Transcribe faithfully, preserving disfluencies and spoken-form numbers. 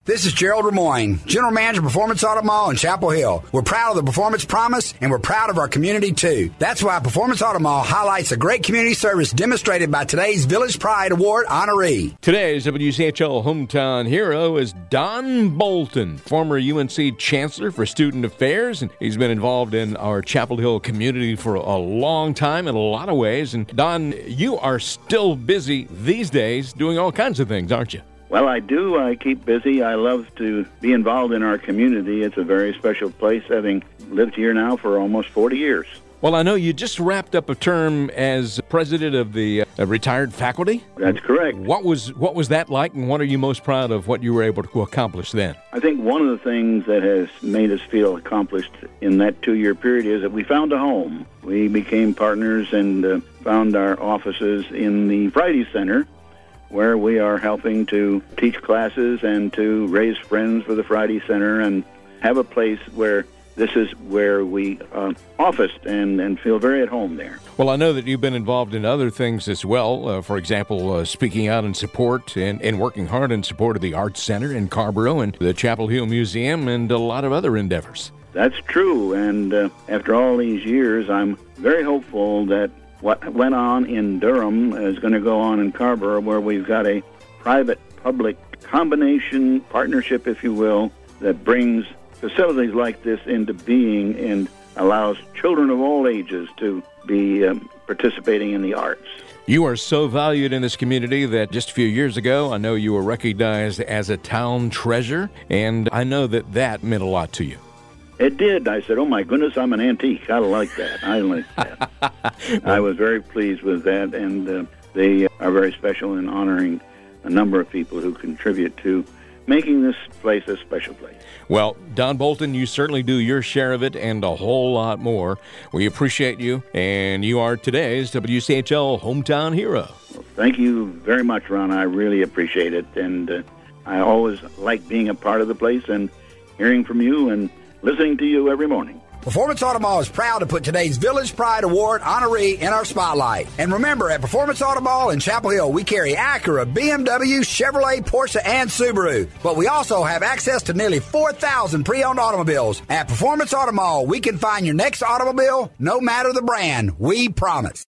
This is Gerald Ramoyne, General Manager of Performance Auto Mall in Chapel Hill. We're proud of the Performance Promise, and we're proud of our community, too. That's why Performance Auto Mall highlights the great community service demonstrated by today's Village Pride Award honoree. Today's W C H L Hometown Hero is Don Bolton, former U N C Chancellor for Student Affairs, and he's been involved in our Chapel Hill community for a long time in a lot of ways. And Don, you are still busy these days doing all kinds of things, aren't you? Well, I do. I keep busy. I love to be involved in our community. It's a very special place, having lived here now for almost forty years. Well, I know you just wrapped up a term as president of the uh, retired faculty. That's correct. What was what was that like, and what are you most proud of what you were able to accomplish then? I think one of the things that has made us feel accomplished in that two-year period is that we found a home. We became partners and uh, found our offices in the Friday Center, where we are helping to teach classes and to raise friends for the Friday Center and have a place where this is where we uh, officed and, and feel very at home there. Well, I know that you've been involved in other things as well. Uh, for example, uh, speaking out in support and, and working hard in support of the Arts Center in Carrboro and the Chapel Hill Museum and a lot of other endeavors. That's true, and uh, after all these years, I'm very hopeful that what went on in Durham is going to go on in Carrboro, where we've got a private-public combination partnership, if you will, that brings facilities like this into being and allows children of all ages to be um, participating in the arts. You are so valued in this community that just a few years ago, I know you were recognized as a town treasure, and I know that that meant a lot to you. It did. I said, oh, my goodness, I'm an antique. I like that. I like that. I was very pleased with that, and uh, they are very special in honoring a number of people who contribute to making this place a special place. Well, Don Bolton, you certainly do your share of it and a whole lot more. We appreciate you, and you are today's W C H L Hometown Hero. Well, thank you very much, Ron. I really appreciate it, and uh, I always like being a part of the place and hearing from you and listening to you every morning. Performance Auto Mall is proud to put today's Village Pride Award honoree in our spotlight. And remember, at Performance Auto Mall in Chapel Hill, we carry Acura, B M W, Chevrolet, Porsche, and Subaru. But we also have access to nearly four thousand pre-owned automobiles. At Performance Auto Mall, we can find your next automobile, no matter the brand. We promise.